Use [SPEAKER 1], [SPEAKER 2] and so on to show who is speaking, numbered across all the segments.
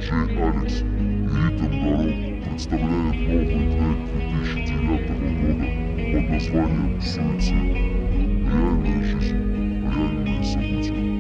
[SPEAKER 1] Диджей Алекс и Ритм Дорог представляет новый трек 2009 года под названием «Суицид». Реальная жизнь, реальные события.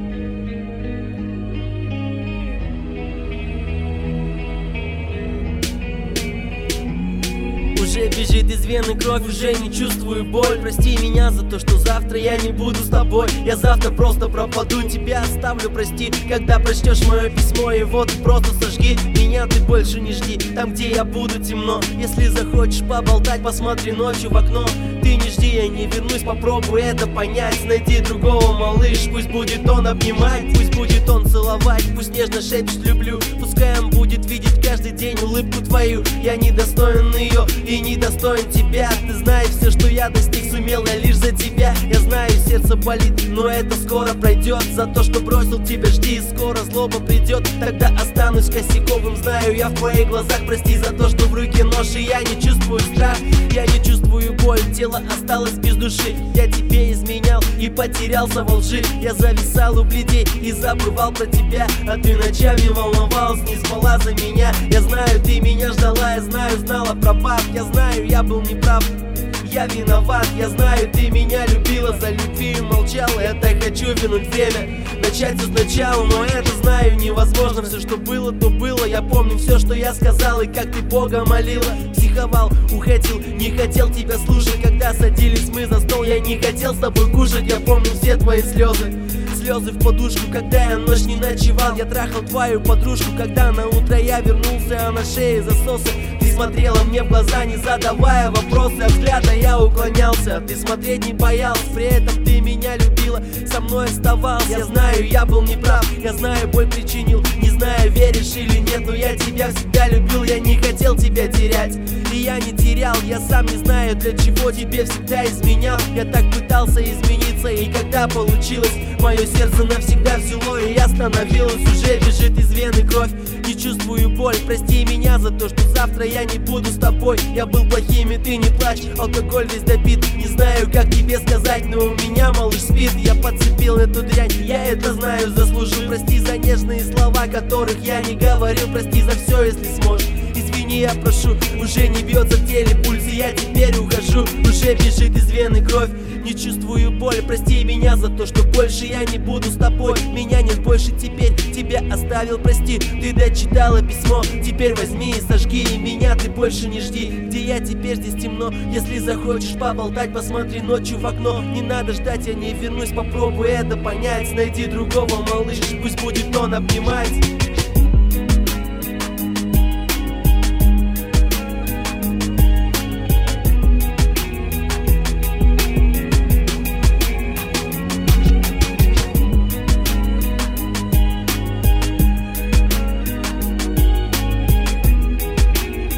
[SPEAKER 2] Уже бежит из вены кровь, уже не чувствую боль. Прости меня за то, что завтра я не буду с тобой. Я завтра просто пропаду, тебя оставлю, прости. Когда прочтешь мое письмо, его ты просто сожги. Меня ты больше не жди, там где я буду темно. Если захочешь поболтать, посмотри ночью в окно. Ты не жди, я не вернусь, попробуй это понять. Найди другого, малыш, пусть будет он обнимать, пусть будет он целовать, пусть нежно шепчет люблю. Пускай он будет видеть каждый день улыбку твою. Я не достоин ее и не достоин тебя. Ты знаешь, все, что я достиг, сумел я лишь за тебя. Я знаю, сердце болит, но это скоро пройдет. За то, что бросил тебя, жди, скоро злоба придет. Тогда останусь косяковым, знаю я в твоих глазах. Прости за то, что в руке нож, и я не чувствую страх. Я не чувствую боль, тело осталось без души. Я тебе изменял и потерялся во лжи. Я зависал у бледей и забывал про тебя. А ты ночами волновалась, не спала за меня. Я знаю, ты меня ждала, я знаю, знала про пап. Я знаю, я был неправ, я виноват. Я знаю, ты меня любила, за любви молчала. Я так хочу вернуть время, начать все сначала. Но это знаю невозможно, все, что было, то было. Я помню все, что я сказал и как ты Бога молила. Психовал, уходил, не хотел тебя слушать. Когда садились мы за стол, я не хотел с тобой кушать. Я помню все твои слезы, слезы в подушку, когда я ночь не ночевал. Я трахал твою подружку, когда на утро я вернулся, а на шее засосы. Ты смотрела мне в глаза, не задавая вопросы. От взгляда я уклонялся, ты смотреть не боялся. При этом ты меня любила, со мной оставался. Я знаю, я был неправ, я знаю, боль причинил. Не знаю, веришь или нет, но я тебя всегда любил. Я не хотел тебя терять, и я не терял. Я сам не знаю, для чего тебе всегда изменял. Я так пытался измениться, и когда получилось, мое сердце навсегда взяло, и я становилась. Уже бежит из вены кровь, не чувствую боль. Прости меня за то, что завтра я не буду с тобой. Я был плохим, и ты не плачь, алкоголь весь допит. Не знаю, как тебе сказать, но у меня малыш спит. Я подцепил эту дрянь, я это знаю, заслужил. Прости за нежные слова, которых я не говорил. Прости за все, если сможешь. Извини, я прошу, уже не бьется в теле пульс, и я теперь ухожу. Уже бежит из вены кровь, не чувствую боль. Прости меня за то, что больше я не буду с тобой. Меня нет больше теперь, тебя оставил, прости. Ты дочитала письмо, теперь возьми и сожги. И меня ты больше не жди, где я теперь, здесь темно. Если захочешь поболтать, посмотри ночью в окно. Не надо ждать, я не вернусь, попробуй это понять. Найди другого, малыш, пусть будет он обнимать.